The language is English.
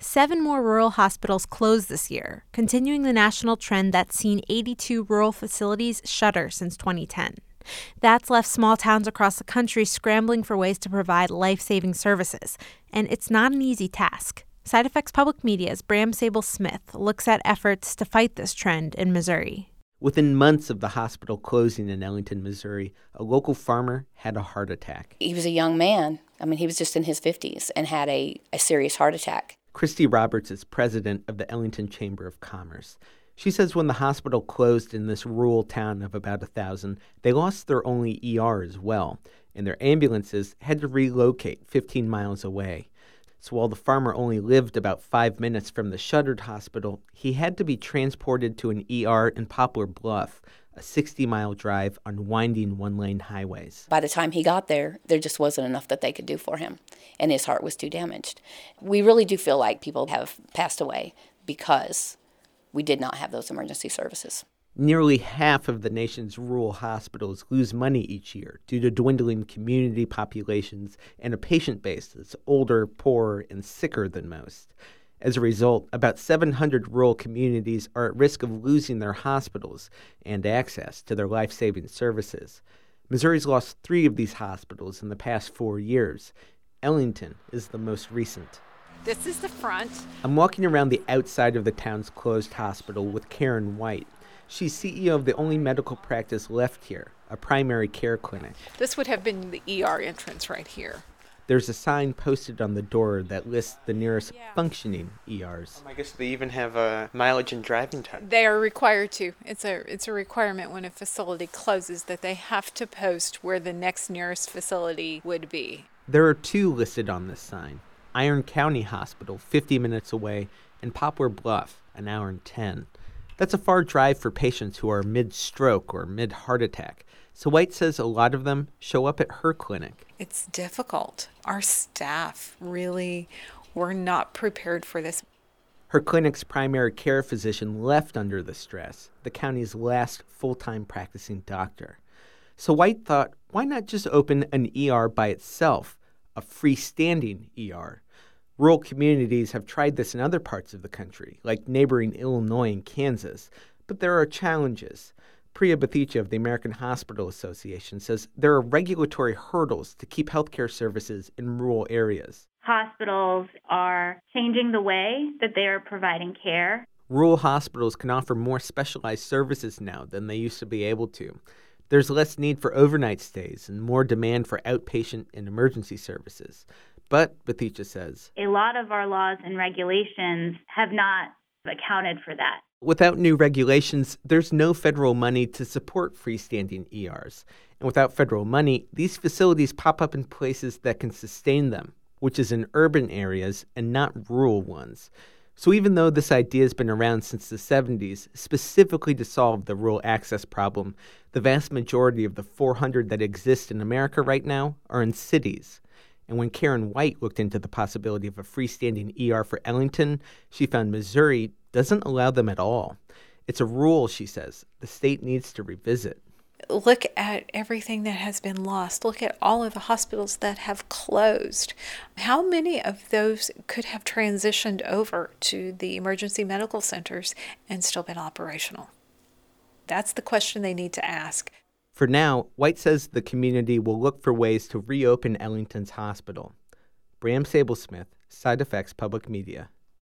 7 more rural hospitals closed this year, continuing the national trend that's seen 82 rural facilities shutter since 2010. That's left small towns across the country scrambling for ways to provide life-saving services, and it's not an easy task. Side Effects Public Media's Bram Sable-Smith looks at efforts to fight this trend in Missouri. Within months of the hospital closing in Ellington, Missouri, a local farmer had a heart attack. He was a young man. He was just in his 50s and had a serious heart attack. Christy Roberts is president of the Ellington Chamber of Commerce. She says when the hospital closed in this rural town of about 1,000, they lost their only ER as well, and their ambulances had to relocate 15 miles away. So while the farmer only lived about 5 minutes from the shuttered hospital, he had to be transported to an ER in Poplar Bluff, a 60-mile drive on winding one-lane highways. By the time he got there, there just wasn't enough that they could do for him, and his heart was too damaged. We really do feel like people have passed away because we did not have those emergency services. Nearly half of the nation's rural hospitals lose money each year due to dwindling community populations and a patient base that's older, poorer, and sicker than most. As a result, about 700 rural communities are at risk of losing their hospitals and access to their life-saving services. Missouri's lost 3 of these hospitals in the past 4 years. Ellington is the most recent. This is the front. I'm walking around the outside of the town's closed hospital with Karen White. She's CEO of the only medical practice left here, a primary care clinic. This would have been the ER entrance right here. There's a sign posted on the door that lists the nearest functioning ERs. I guess they even have a mileage and driving time. They are required to. It's a requirement when a facility closes that they have to post where the next nearest facility would be. There are 2 listed on this sign. Iron County Hospital, 50 minutes away, and Poplar Bluff, an hour and 10. That's a far drive for patients who are mid-stroke or mid-heart attack. So White says a lot of them show up at her clinic. It's difficult. Our staff really were not prepared for this. Her clinic's primary care physician left under the stress, the county's last full-time practicing doctor. So White thought, why not just open an ER by itself, a freestanding ER? Rural communities have tried this in other parts of the country, like neighboring Illinois and Kansas, but there are challenges. Priya Bathicha of the American Hospital Association says there are regulatory hurdles to keep healthcare services in rural areas. Hospitals are changing the way that they are providing care. Rural hospitals can offer more specialized services now than they used to be able to. There's less need for overnight stays and more demand for outpatient and emergency services. But, Bathicha says, a lot of our laws and regulations have not accounted for that. Without new regulations, there's no federal money to support freestanding ERs. And without federal money, these facilities pop up in places that can sustain them, which is in urban areas and not rural ones. So even though this idea has been around since the 70s, specifically to solve the rural access problem, the vast majority of the 400 that exist in America right now are in cities. And when Karen White looked into the possibility of a freestanding ER for Ellington, she found Missouri doesn't allow them at all. It's a rule, she says, the state needs to revisit. Look at everything that has been lost. Look at all of the hospitals that have closed. How many of those could have transitioned over to the emergency medical centers and still been operational? That's the question they need to ask. For now, White says the community will look for ways to reopen Ellington's hospital. Bram Sable-Smith, Side Effects Public Media.